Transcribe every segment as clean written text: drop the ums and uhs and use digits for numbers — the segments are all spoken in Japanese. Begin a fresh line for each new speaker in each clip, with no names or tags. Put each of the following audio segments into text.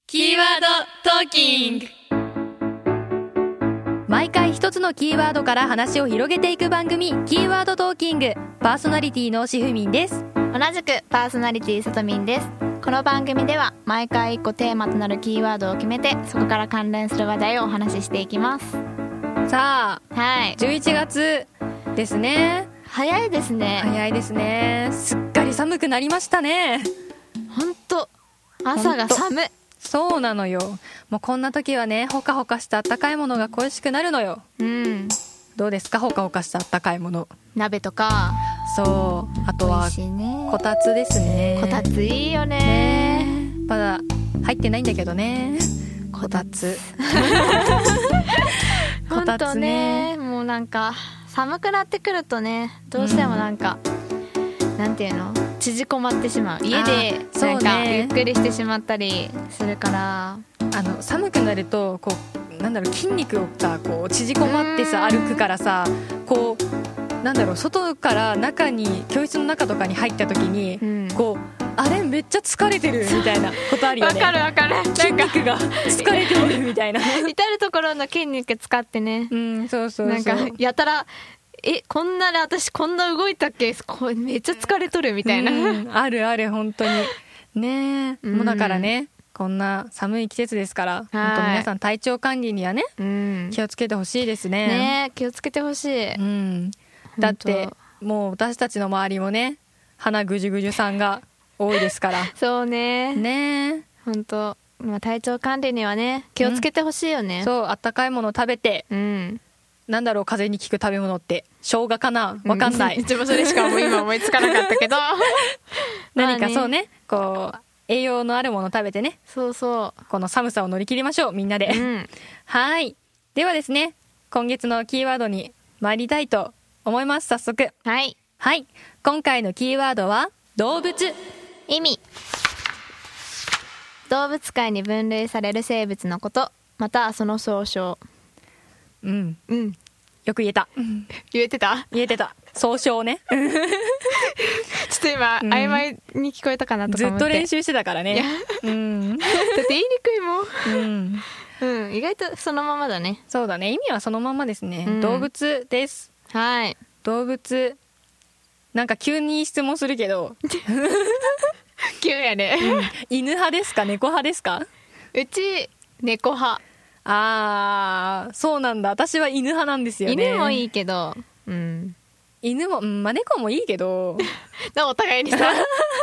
キーワードトーキング。
毎回一つのキーワードから話を広げていく番組、キーワードトーキング。パーソナリティのしふみんです。
同じくパーソナリティさとみんです。この番組では毎回1個テーマとなるキーワードを決めて、そこから関連する話題をお話ししていきます。
さあ、
はい、
11月ですね。
早いですね。
早いですね。すっかり寒くなりましたね。
ほんと朝が寒い。
そうなのよ。もうこんな時はね、ほかほかしたあったかいものが恋しくなるのよ。
うん。
どうですか、ほかほかしたあったかいもの。
鍋とか。
そう、あとは
美味しいね。
こたつですね。
こたついいよね。
ね、まだ入ってないんだけどね、こたつ
ほんとね。もうなんか寒くなってくるとね、どうしてもなんか、なんていうの、縮こまってしまう。家でなんかゆっくりしてしまったりするから、
寒くなるとこう、なんだろう、筋肉がこう縮こまってさ歩くからさ、こうなんだろう、外から中に、教室の中とかに入った時に、こうあれめっちゃ疲れてるみたいなことあるよね。
わかるわかる。
筋肉が疲れてるみたいな
至るところの筋肉使ってね、
そうそうそう、
なんかやたらこんなに私こんな動いたっけ、めっちゃ疲れとるみたいな、
あるある、本当にね。もうだからね、こんな寒い季節ですから、本当皆さん体調管理にはね、気をつけてほしいですね。
ね、気をつけてほしい。
だってもう私たちの周りもね、鼻ぐじゅぐじゅさんが多いですから
そうね。
ね、
本当、体調管理にはね、気をつけてほしいよね。
そう、あったかいもの食べて、なんだろう、風邪に効く食べ物って生姜かな、わかんない、
うちもそれしかもう今思いつかなかったけど
何かそうね、こう栄養のあるもの食べてね、
そうそう、
この寒さを乗り切りましょう、みんなで、はい。ではですね、今月のキーワードに参りたいと思います。早速、はい、今回のキーワードは動物。
意味、動物界に分類される生物のこと、またはその総称。
よく言えた。
言えてた
総称ね
ちょっと今、曖昧に聞こえたかなとか思って、
ずっと練習してたからね。
だって言いにくいもん。意外とそのままだね。
そうだね、意味はそのままですね。動物です。
はい。
動物、なんか急に質問するけど
急やね、
犬派ですか、猫派ですか？
うち猫派。
そうなんだ。私は犬派なんですよね。
犬もいいけど、
犬も、猫もいいけど
お互いにさ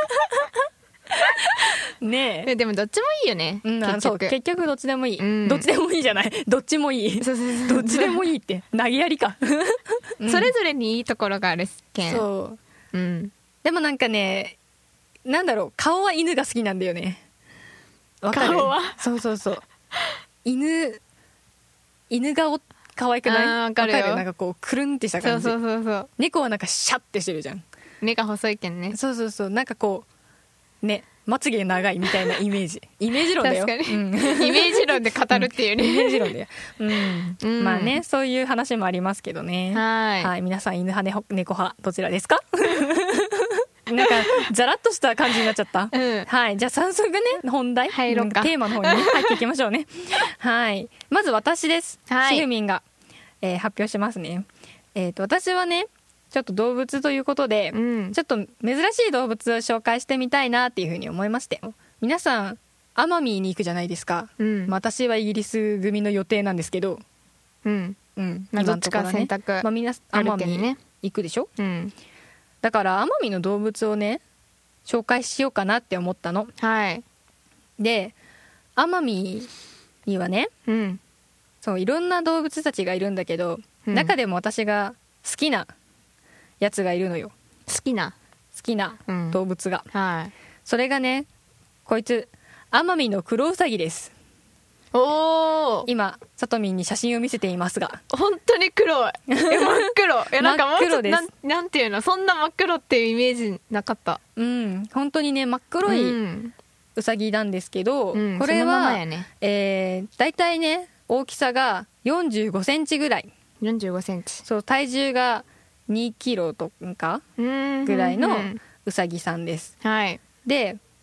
ねえ、
でもどっちもいいよね、
結局どっちでもいい、どっちでもいいじゃない、どっちもいい、どっちでもいいって投げやりか
それぞれにいいところがあるけん。
そう、でもなんかね、なんだろう、顔は犬が好きなんだよね。わかる？
顔は
そう犬顔可愛くない？
わかるよ。
なんかこうくるんってした感じ。
そう
猫はなんかシャッてしてるじゃん。
目が細いけんね。
そうなんかこうね、まつげ長いみたいなイメージ論だよ。
確かに、イメージ論で語るっていうね、
イメージ論で、まあね、そういう話もありますけどね。はい、皆さん犬派猫派どちらですか？なんかザラッとした感じになっちゃった。はい、じゃあ早速ね、本題
入ろうか、
テーマの方に、入っていきましょうね。はい、まず私です。しふみんが、発表しますね。私はね、ちょっと動物ということで、ちょっと珍しい動物を紹介してみたいなっていうふうに思いまして、皆さん奄美に行くじゃないですか。私はイギリス組の予定なんですけど、
どっちか選択、
みんな奄美に行くでしょ。だから奄美の動物をね、紹介しようかなって思ったの。で、奄美にはね、そう、いろんな動物たちがいるんだけど、中でも私が好きなやつがいるのよ。好きな動物が、それがね、こいつ奄美のクロウサギです。今さとみんに写真を見せていますが、
本当に黒い。真っ黒。なんかもうちょっと、なんていうの、そんな真っ黒っていうイメージなかった。
本当にね、真っ黒いウサギなんですけど、これはだいたいね、大きさが45センチぐらい。
45センチ。
そう、体重が2キロとかぐらいのウサギさんです。で、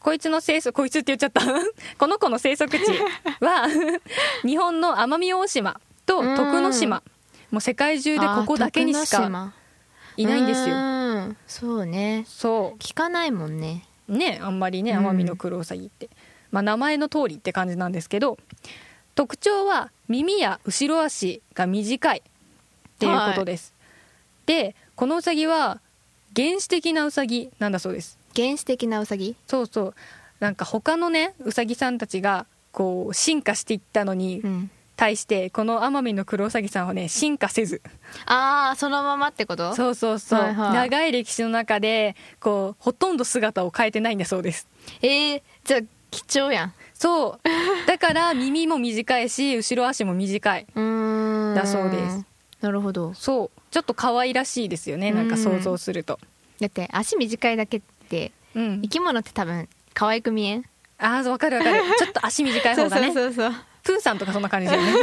こいつって言っちゃったこの子の生息地は日本の奄美大島と徳之島、もう世界中でここだけにしかいないんですよ。
そうね、
そう
聞かないもんね。
ね、あんまりね、奄美のクロウサギって、名前の通りって感じなんですけど、特徴は耳や後ろ足が短いっていうことです、でこのウサギは原始的なウサギなんだそうです。
原始的なウサギ？そう
そう、なんか他のねウサギさんたちがこう進化していったのに、対してこの奄美のクロウサギさんはね進化せず、
そのままってこと？
そう、長い歴史の中でこうほとんど姿を変えてないんだそうです。
じゃあ貴重やん。
そうだから耳も短いし後ろ足も短いだそうです。
なるほど。
そうちょっと可愛らしいですよね、なんか想像すると。
だって足短いだけって、生き物って多分可愛く見えん？
わかるちょっと足短い方がね
そう
プーさんとかそんな感じだよ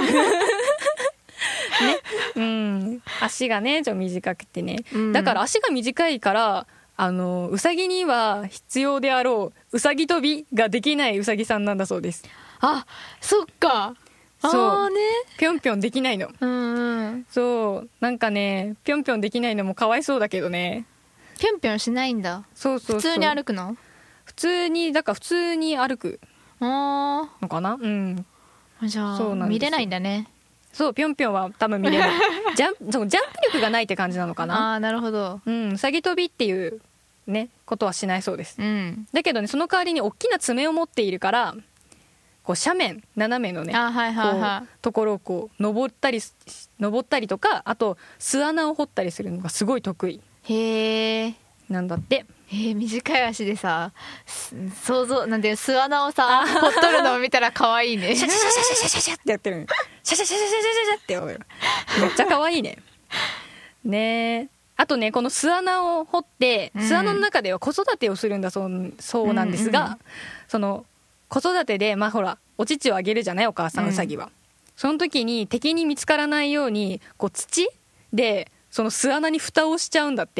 ね足がねちょっと短くてね、だから足が短いからウサギには必要であろうウサギ跳びができないウサギさんなんだそうです。
そっか。
そうね、ぴょんぴょんできないの。そうなんかねぴょんぴょんできないのもかわいそうだけどね。
ぴょんぴょんしないんだ。そう普通に歩くの？
普通に歩くのかな。
じゃあ見れないんだね。
そうぴょんぴょんは多分見れないジャンプ力がないって感じなのかな。
なるほど。
ウサギ跳びっていうねことはしないそうです、だけどねその代わりに大きな爪を持っているからこう斜面斜めのねところをこう登ったりとか、あと巣穴を掘ったりするのがすごい得意なんだって。
短い足でさ想像なんて巣穴をさ掘っとるのを見たら可愛いね。
シャシャシャシャシャシャシャってやってる。シャシャシャシャシャシャってやる。めっちゃ可愛いね。ね。あとねこの巣穴を掘って、巣穴の中では子育てをするんだそうなんですが、その子育てでほらお乳をあげるじゃないお母さんウサギは、その時に敵に見つからないようにこう土でその巣穴に蓋をしちゃうんだって。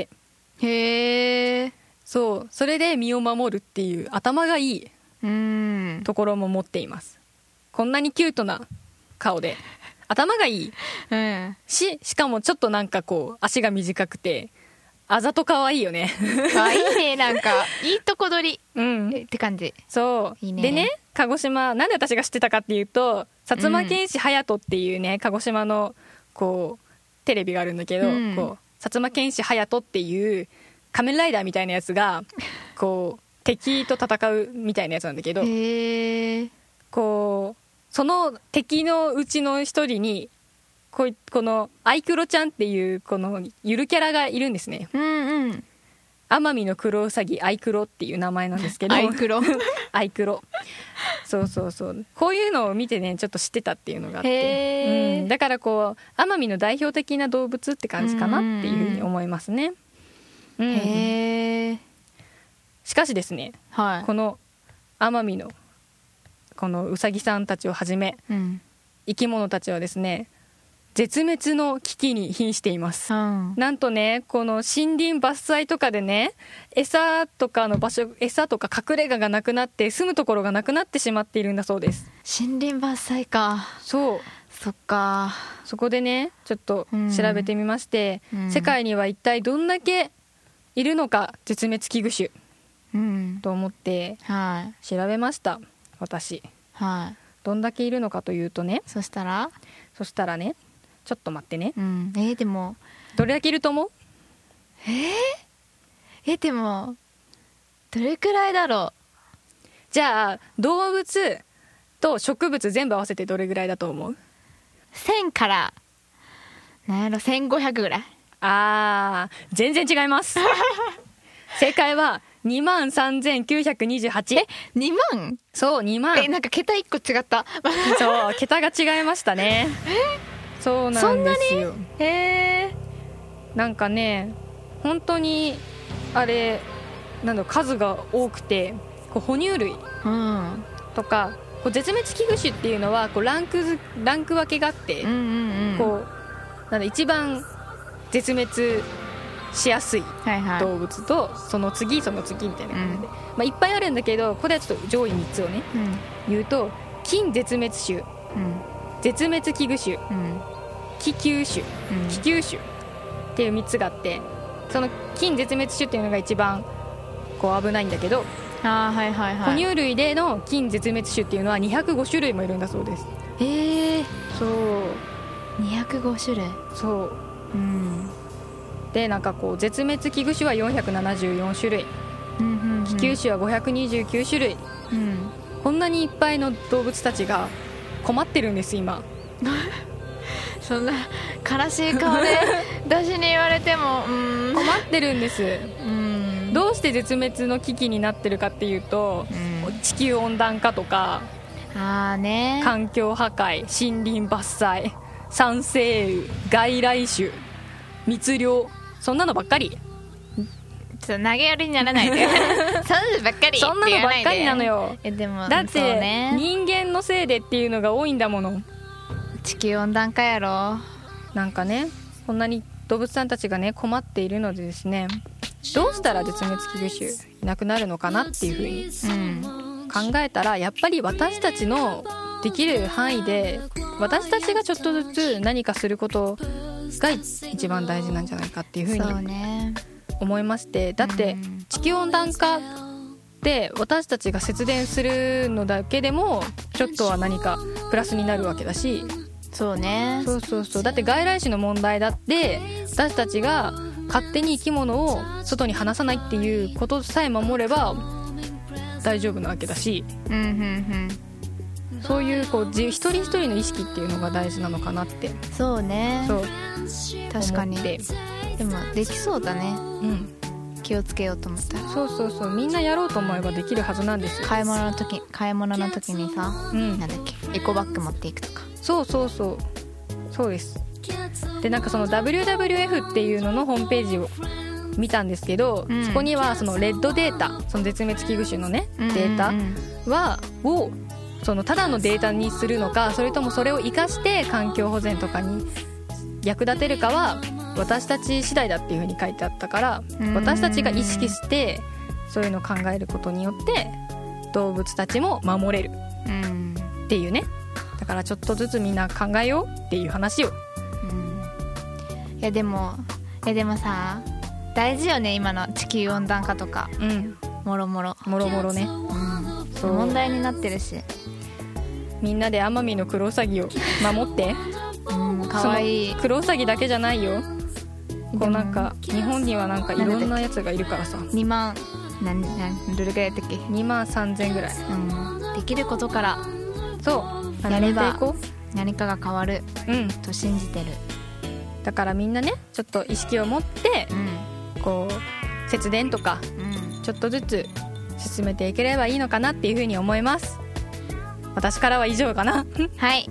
それで身を守るっていう頭がいいところも持っています。こんなにキュートな顔で頭がいい、しかもちょっとなんかこう足が短くてあざと可愛いよね。
可愛いね、なんかいいとこ取り、って感じ。
そういいね。でね鹿児島なんで私が知ってたかっていうと薩摩剣士隼人っていうね鹿児島のこうテレビがあるんだけど、こう薩摩剣士隼人っていう仮面ライダーみたいなやつがこう敵と戦うみたいなやつなんだけど、こうその敵のうちの一人にこのアイクロちゃんっていうこのゆるキャラがいるんですね。奄美のクロウサギアイクロっていう名前なんですけど
アイクロ
アイクロそうこういうのを見てねちょっと知ってたっていうのがあって、だからこう奄美の代表的な動物って感じかなっていうふうに思いますね。しかしですね、この奄美のこのウサギさんたちをはじめ、生き物たちはですね絶滅の危機に瀕しています、なんとねこの森林伐採とかでね餌とか隠れ家がなくなって住むところがなくなってしまっているんだそうです。
森林伐採か。そっか。
そこでねちょっと調べてみまして、世界には一体どんだけいるのか絶滅危惧種、と思って調べました、私。どんだけいるのかというとね、
そしたら
ねちょっと待ってね、
でも
どれだけいると思う？
でもどれくらいだろう。
じゃあ動物と植物全部合わせてどれぐらいだと思う
？1000からなんやろ1500ぐらい。
全然違います正解は23,928。
2万？
そう2万。
なんか桁1個違った
そう桁が違いましたねそうなんですよ。なんかね本当にあれ数が多くてこう哺乳類とか、こう絶滅危惧種っていうのはこうランク分けがあって、こう一番絶滅しやすい動物と、その次みたいな感じで、いっぱいあるんだけど、ここではちょっと上位3つをね、言うと、近絶滅種、絶滅危惧種、危急種、危急種っていう3つがあって、その近絶滅種っていうのが一番こう危ないんだけど、哺乳類での近絶滅種っていうのは205種類もいるんだそうです。そう
205種類。
そう、でなんかこう絶滅危惧種は474種類、危急種は529種類、こんなにいっぱいの動物たちが困ってるんです今。
そんな悲しい顔で私に言われても
困ってるんです。どうして絶滅の危機になってるかっていうと、地球温暖化とか、環境破壊、森林伐採、酸性雨、外来種、密猟、そんなのばっかり。
ちょっと投げやりにならないでそんなのばっかり、
そんなのばっかりなのよ。
でも
だって、人間のせいでっていうのが多いんだもの。
地球温暖化やろ。
なんかね、こんなに動物さんたちがね困っているのでですね、どうしたら絶滅危惧種いなくなるのかなっていうふうに考えたら、やっぱり私たちのできる範囲で私たちがちょっとずつ何かすることが一番大事なんじゃないかっていうふうに思いまして、だって地球温暖化で私たちが節電するのだけでもちょっとは何かプラスになるわけだし、
そうね、
そうだって外来種の問題だって私たちが勝手に生き物を外に放さないっていうことさえ守れば大丈夫なわけだし、そういうこう一人一人の意識っていうのが大事なのかなって。
そうね、
そう
確かに。でもできそうだね、気をつけようと思ったら。
そうみんなやろうと思えばできるはずなんですよ。
買い物の時にさ、なんだっけ、エコバッグ持っていくとか。
そうです。でなんかその WWF っていうののホームページを見たんですけど、そこにはそのレッドデータ、その絶滅危惧種のね、データをそのただのデータにするのか、それともそれを生かして環境保全とかに役立てるかは私たち次第だっていう風に書いてあったから、私たちが意識してそういうのを考えることによって動物たちも守れるっていうね。だからちょっとずつみんな考えようっていう話を。
いやでもさ、大事よね、今の地球温暖化とか、もろもろね、そう問題になってるし、
みんなで奄美のクロウサギを守って
かわいい。
クロウサギだけじゃないよ、こうなんか日本にはなんかいろんなやつがいるからさ。
2万どれぐらいやったっけ、
2万3000ぐらい、
できることから
そう
やれば何かが変わると信じてる。
だからみんなね、ちょっと意識を持って、こう節電とか、ちょっとずつ進めていければいいのかなっていうふうに思います。私からは以上かな。
はい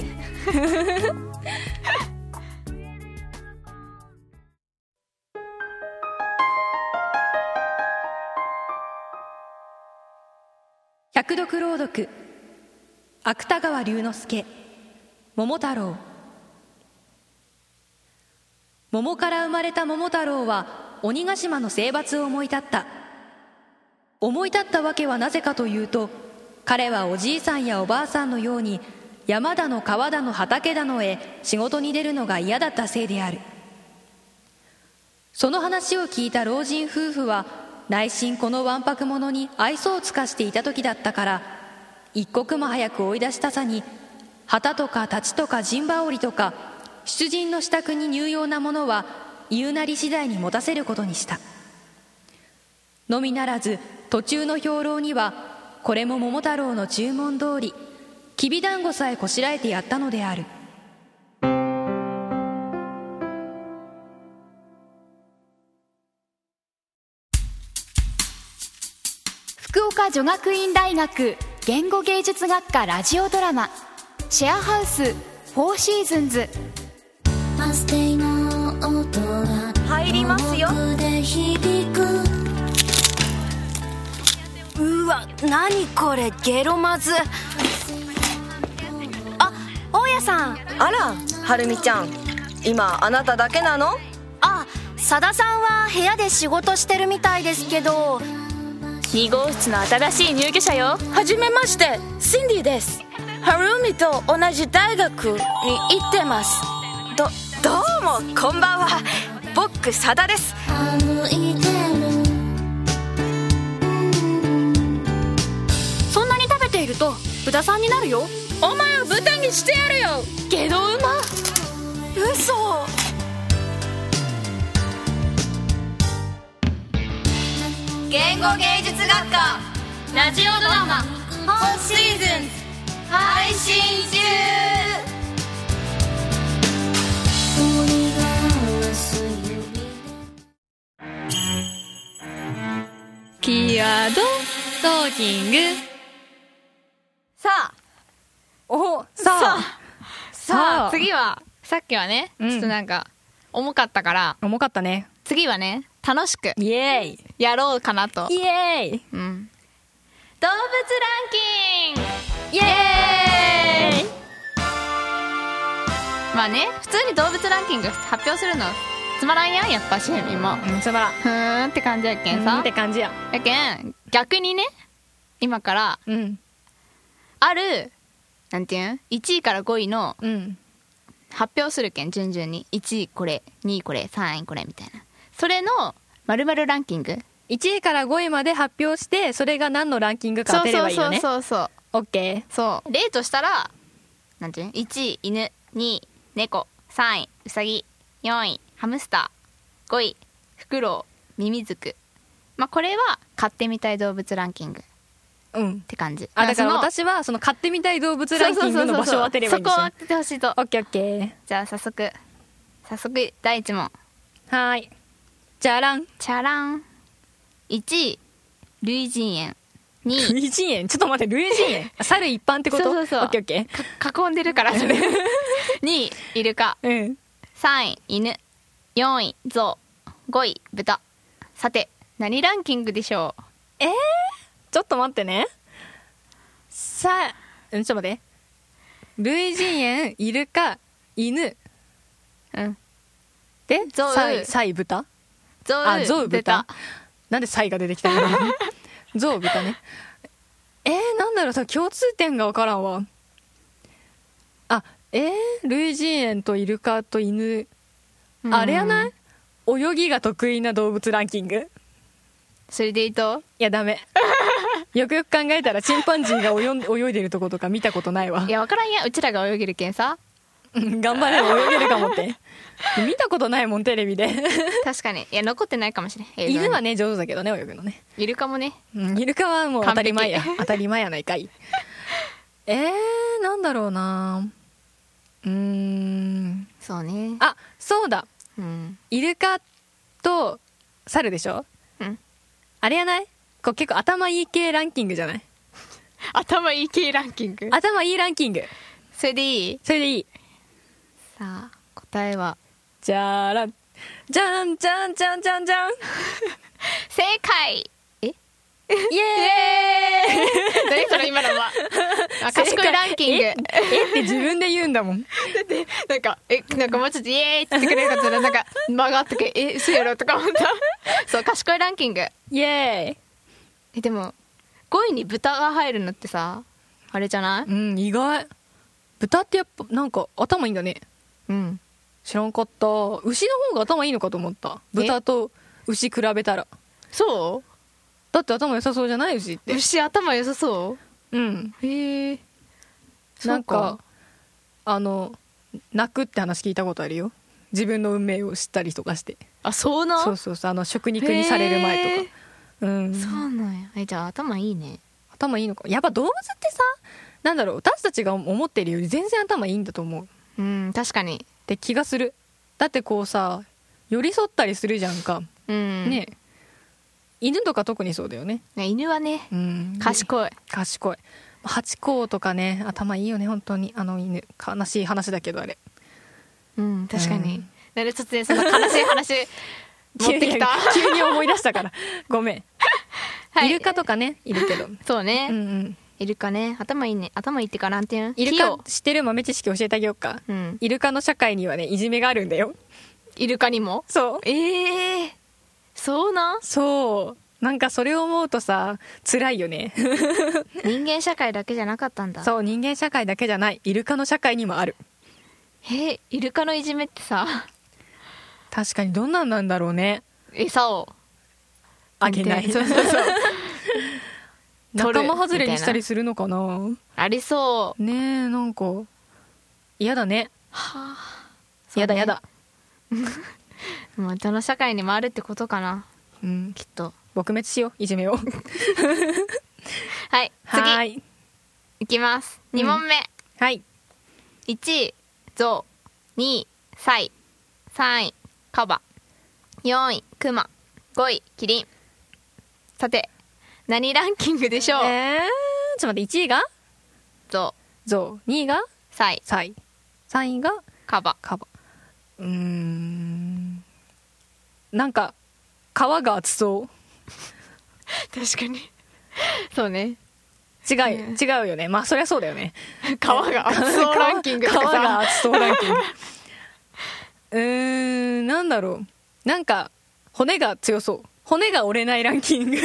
百読朗読、芥川龍之介、桃太郎。桃から生まれた桃太郎は鬼ヶ島の征伐を思い立った。思い立ったわけはなぜかというと、彼はおじいさんやおばあさんのように山だの川だの畑だのへ仕事に出るのが嫌だったせいである。その話を聞いた老人夫婦は内心このわんぱく者に愛想を尽かしていた時だったから、一刻も早く追い出したさに旗とか太刀とか陣羽織とか出陣の支度に入用なものは言うなり次第に持たせることにした。のみならず途中の兵糧にはこれも桃太郎の注文通りきびだんごさえこしらえてやったのである。
福岡女学院大学言語芸術学科ラジオドラマシェアハウス4シーズンズ。
入りますよ。うわ、何これ、ゲロまず。あ、大家さん。
あら、はるみちゃん、今あなただけなの？
あ、 佐田さんは部屋で仕事してるみたいですけど。
2号室の新しい入居者よ。
はじめまして、シンディです。ハルミと同じ大学に行ってます。
どうもこんばんは。僕佐田です。そんなに食べていると豚さんになるよ。
お前を豚にしてやるよ。
ゲドウマ。
嘘。
言語芸術学科ラジオドラマ4シーズン配信中。
キーワードトーキング。
さあ次はさっきはね、ちょっとなんか重かったから、
重かったね。
次はね楽しく
イエーイ
やろうかなと。
イエーイ、
動物ランキング
イエーイ。
まあね、普通に動物ランキング発表するのつまらんやん、やっぱしみも
つまらん。
ふーんって感じやけんさ、
って感じや。
やけん逆にね、今からあるなんていうん、1位から5位の発表するけん、順々に1位これ、2位これ、3位これみたいな、それの〇〇ランキング、
1位から5位まで発表して、それが何のランキングか当てればいいよね。
そう
オッケー。
そう例としたらなんていう、1位犬、2位猫、3位ウサギ、4位ハムスター、5位フクロウ、ミミズク。まあこれは飼ってみたい動物ランキングって感じ。
だから私はその飼ってみたい動物ランキングの場所を当てればいいんですよ。
そこを当ててほしいと。
オッケーオッケー。
じゃあ早速第1問。
はい。じゃらん。
チャラン。1位類人猿、2位
類人猿、ちょっと待って、類人猿猿一般ってこと？
そう
オッケーオッケ
ー。囲んでるからそれ。2位イルカ、
ー。
3位犬、4位ゾウ、5位豚。さて何ランキングでしょう？
ちょっと待ってね。ちょっと待って。類人猿、イルカ、犬。で、
ゾウ、
サイ豚？
ゾウ
豚。なんでサイが出てきたの？ゾウ豚ね。なんだろう、さ、共通点がわからんわ。類人猿とイルカと犬。あれやない？泳ぎが得意な動物ランキング。
それでいいと？
いや、ダメ。よくよく考えたらチンパンジーが泳いでるとことか見たことないわ。
いや、わからんや、うちらが泳げるけんさ。
頑張れば泳げるかもって。見たことないもん、テレビで。
確かに。いや、残ってないかもしれん。
犬はね、上手だけどね、泳ぐのね。
イルカもね。
イルカはもう当たり前や。当たり前やないかい。なんだろうな。
そうね。
そうだ。イルカと猿でしょ？あれやない？結構頭いい系ランキングじゃない？
頭いい系ランキング？
頭いいランキング。
それでいい？
それでいい。
さあ、答えは
じゃらん。じゃんじゃんじゃんじゃんじゃん。
正解。
イエーイ。
何それ今のは。賢いランキング。
って自分で言うんだもん。
でなんかもうちょっとイエーイって言ってくれるかとなんか間があってけ、そうやろとか思った。そう賢いランキング。
イエーイ。
でも5位に豚が入るのってさ、あれじゃない？
意外。豚ってやっぱなんか頭いいんだね。知らんかった。牛の方が頭いいのかと思った。豚と牛比べたら。
そう？
だって頭良さそうじゃない？牛って。
牛頭良さそう？へえ。
なんか泣くって話聞いたことあるよ。自分の運命を知ったりとかして。
そうな？
そう食肉にされる前とか。
そうなんや。じゃあ頭いいね。
頭いいのか。やっぱ動物ってさ、なんだろう、私たちが思ってるより全然頭いいんだと思う。
確かに
って気がする。だってこうさ、寄り添ったりするじゃんか。ね。犬とか特にそうだよね。
犬はね、賢い。
ハチ公とかね、頭いいよね、本当に。犬、悲しい話だけどあれ。
確かに。なんで突然その悲しい話持ってきた？
急に思い出したから。ごめん。イルカとかね、いるけど。
そうね。イルカね、頭いいね。頭いいってかなんていうの？
イルカ知ってる豆知識教えてあげようか。イルカの社会にはね、いじめがあるんだよ。
イルカにも？
そう。
そうなん？
そう。なんかそれを思うとさ、辛いよね。
人間社会だけじゃなかったんだ。
そう、人間社会だけじゃない。イルカの社会にもある。
イルカのいじめってさ、
確かにどんなんなんだろうね。
餌を
あげない。
そうそうそう。
仲間外れにしたりするのかな。
ありそう
ねえ、なんか嫌だね。
はあ、
やだやだ。
もうどの社会にもあるってことかな。
うん、
きっと
撲滅しよう、いじめを。
はい、次
はい
いきます。2問目、
はい。
1位ゾウ、2位サイ、3位カバ、4位クマ、5位キリン。さて何ランキングでしょう？
ちょっと待って、1位が
ゾ
ウ、2位が
サイ、
3位が
カバ。
なんか皮が厚そう。
確かにそうね。
違うよね。まあそりゃそうだよね。
皮が厚そうランキングとかさ、
皮が厚そうランキング。なんだろう。なんか骨が強そう。骨が折れないランキング。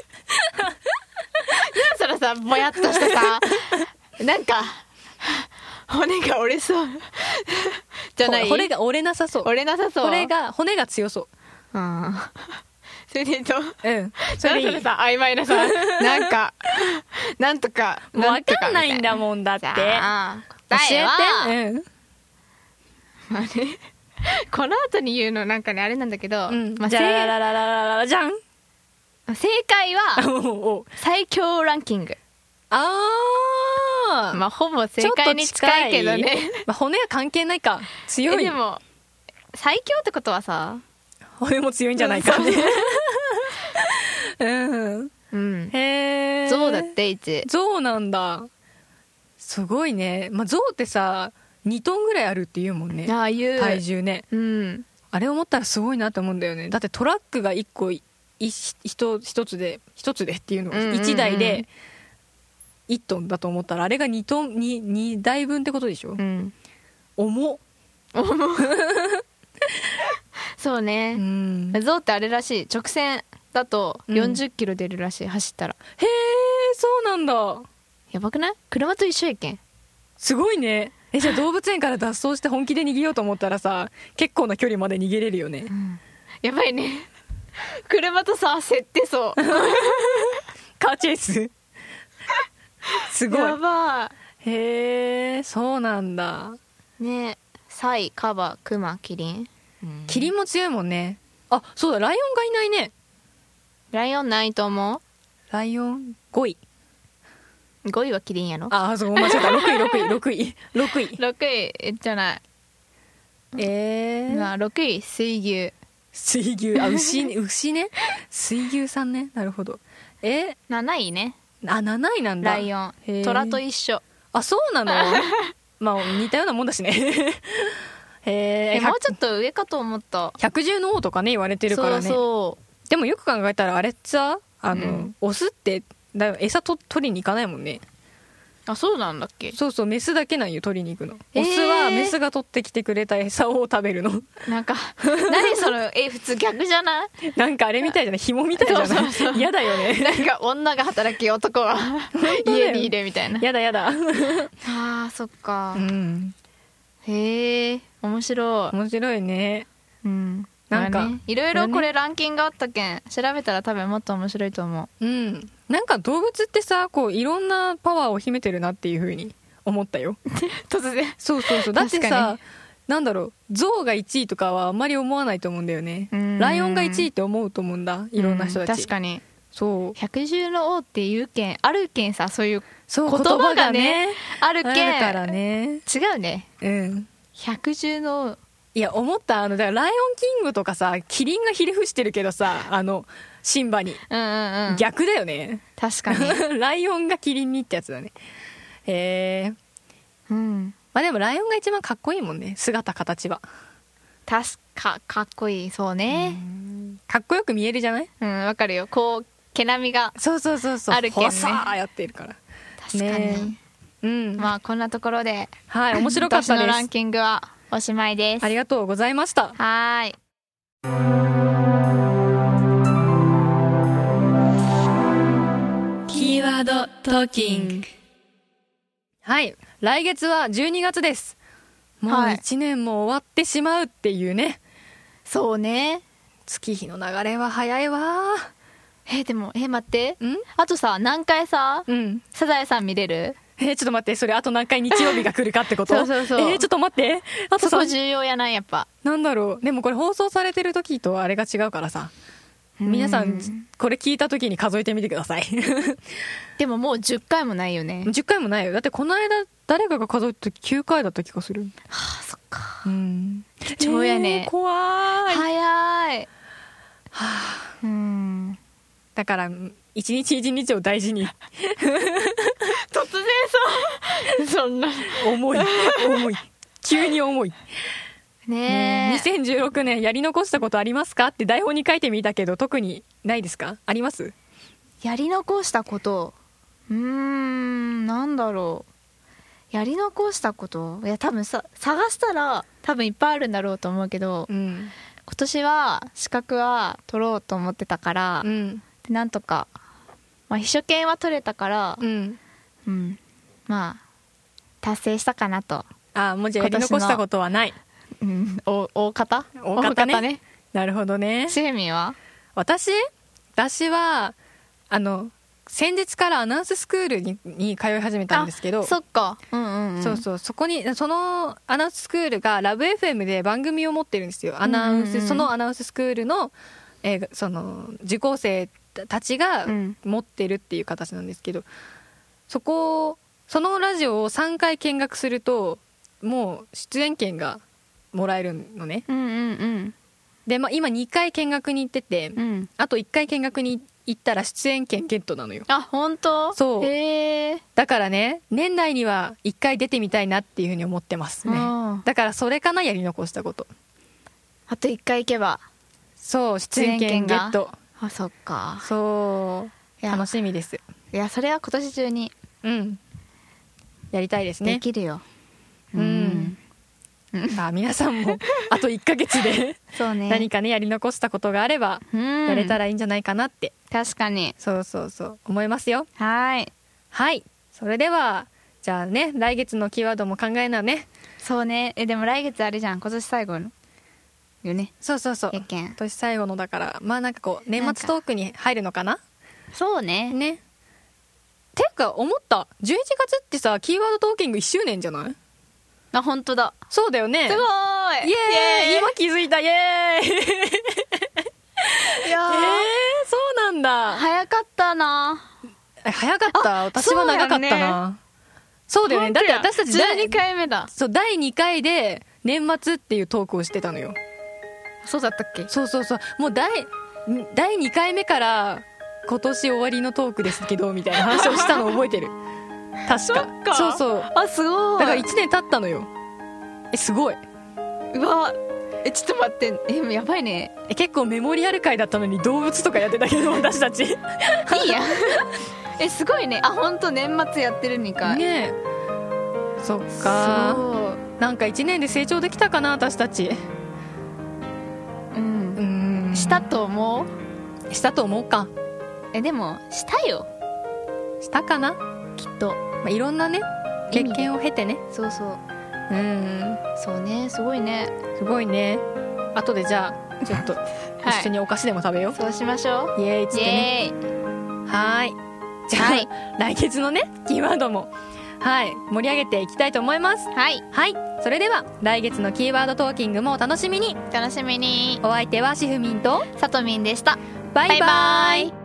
そらさ、ぼやっとしてさ、なんか骨が折れそうじゃない？
骨が折れなさそう。
折れなさそう。
骨が強そう。
それで言うと、
それでいい。
それさ、曖昧なさ、なんかなんとか
わかんないんだもんだって。
答えは、まあね、この後に言うのなんかねあれなんだけど、
じゃらららららじゃん。
正解は最強ランキング。まあほぼ正解に近いけどね。
まあ骨は関係ないか。強い。
でも最強ってことはさ、
骨も強いんじゃないかね。
へえ。ゾウだって1。
ゾウなんだ。すごいね。まあゾウってさ、2トンぐらいあるって言うもんね。体重ね。あれ思ったらすごいなと思うんだよね。だってトラックが1個一つでっていうの、1台で1トンだと思ったら、あれが2トン2台分ってことでしょ。重っ。
そうね。ゾウってあれらしい。直線だと40キロ出るらしい、走ったら。
へえ、そうなんだ。
やばくない？車と一緒やけん。
すごいね。じゃあ動物園から脱走して本気で逃げようと思ったらさ、結構な距離まで逃げれるよね。
やばいね。車とさ、競ってそう。
カーチェイス。すごい。
やば
い。へえ、そうなんだ。
ね。サイ、カバ、クマ、キリン。
キリンも強いもんね。あ、そうだ、ライオンがいないね。
ライオンないと思う？
ライオン5位。
5位はキリンやろ。
あ、そう、間違えた。6
位じゃない。6位水牛。
あ、牛ね。水牛さんね。なるほど。
7位ね。
あ、7位なんだ。
ライオン。虎と一緒。
あ、そうなの？まあ似たようなもんだしね。
もうちょっと上かと思った。
百獣の王とかね言われてるからね。そうでもよく考えたらあれさ、オスって餌取りに行かないもんね。
あ、そうなんだっけ？
そうそう、メスだけなんよ、取りに行くの。オスはメスが取ってきてくれた餌を食べるの。
なんか何その普通逆じゃない？
なんかあれみたいじゃない？紐みたいじゃない？嫌だよね。
なんか女が働き男は家にいるみたいな。
やだ。
あー、そっか。へえ、面白
いね。
なんかいろいろこれランキングあったけん調べたら多分もっと面白いと思う。
なんか動物ってさ、こういろんなパワーを秘めてるなっていう風に思ったよ。
突然。
そうだってさ、なんだろう、ゾウが1位とかはあんまり思わないと思うんだよね。ライオンが1位って思うと思うんだ、いろんな人たち。
確かに。
そう、
百獣の王っていうけんあるけんさ、そういう言
葉がね
あるけん、
あるからね。
違うね。百獣の王、
いや思った。だからライオンキングとかさ、キリンがひれ伏してるけどさ、シンバに、逆だよね。
確かに。
ライオンがキリンにってやつだね。まあでもライオンが一番かっこいいもんね、姿形は。
かっこいい。そうね。
かっこよく見えるじゃない？
わかるよ。こう毛並みが
そう
あるけんね。
さあやってるから。
確かに。まあこんなところで、
はい、面白かったです。
今年のランキングはおしまいです。
ありがとうございました。
はい。
キーワードトーキング。はい、来月は12月です。もう1年も終わってしまうっていうね。
そうね。
月日の流れは早いわ。
でも待って、あとさ何回さ、サザエさん見れる？
ちょっと待って、それあと何回日曜日が来るかってこと？
そうそうそう。
ちょっと待って、あと
そこ重要やな、やっぱ。
なんだろう、でもこれ放送されてる時とあれが違うからさ、皆さんこれ聞いた時に数えてみてください。
でももう10回もないよね。
10回もないよ。だってこの間誰かが数えた時9回だった気がする。
はあ、そっか。
貴
重やね。
怖い。
早い。
はあ、だから一日一日を大事に。
突然そんな
重い急に重い
ね。
2016年やり残したことありますかって台本に書いてみたけど、特にないですか？あります？
やり残したこと、なんだろう。やり残したこと、いや多分さ、探したら多分いっぱいあるんだろうと思うけど、今年は資格は取ろうと思ってたから、でなんとか、秘書研は取れたから、まあ達成したかなと。
もうじゃあやり残したことはない。
大方ね。
なるほどね。
しへみは？私
は先日からアナウンススクールに通い始めたんですけど。
そっか。
そこにそのアナウンススクールがラブ FM で番組を持ってるんですよ。そのアナウンススクールの、その受講生たちが持ってるっていう形なんですけど、そのラジオを3回見学するともう出演権がもらえるのね。で、今2回見学に行ってて、あと1回見学に行ったら出演権ゲットなのよ。
本当？
そう。だからね、年内には1回出てみたいなっていうふうに思ってますね。だからそれかな、やり残したこと。
あと1回行けば。
そう、出演権ゲット。
そっか。
そう。楽しみです。
いや、それは今年中に。
やりたいですね。
できるよ。
皆さんもあと1ヶ月で
そうね、
何かねやり残したことがあればやれたらいいんじゃないかなって。
確かに。
そう思いますよ。はい。それではじゃあね、来月のキーワードも考えなね。
そうね。でも来月あれじゃん、今年最後のよね。
そう今年最後のだから、なんかこう年末トークに入るのかな。
そうね。
ていうか思った、11月ってさ、キーワードトーキング1周年じゃない？
本当だ。
そうだよね。
すごーい。
イエーイ。今気づいた。イエーイ。いやそうなんだ。
早かったな。
早かった。私は長かったな。そうだよね。だって私たち
12回目だ。
そう、第2回で年末っていうトークをしてたのよ。
そうだったっけ？
そうもう第2回目から今年終わりのトークですけどみたいな話をしたの覚えてる。確か。そう
すごい。
だから1年経ったのよ。すごい。
うわ、ちょっと待って、やばいね。
結構メモリアル回だったのに動物とかやってたけど私たちいい
やすごいね。本当年末やってる2回
ね。そっか。なんか1年で成長できたかな私たち。
したと思う？
したと思うか。
でもしたよ。
したかなきっと。いろんなね経験を経てね。
そうね。すごいね。
後でじゃあちょっと一緒にお菓子でも食べよう。
そうしましょう。
イエーイっつってね。じゃあ、来月のねキーワードも盛り上げていきたいと思います。それでは来月のキーワードトーキングもお楽しみに。
お相手は
しふみんと
さとみんでした。
バイバイ。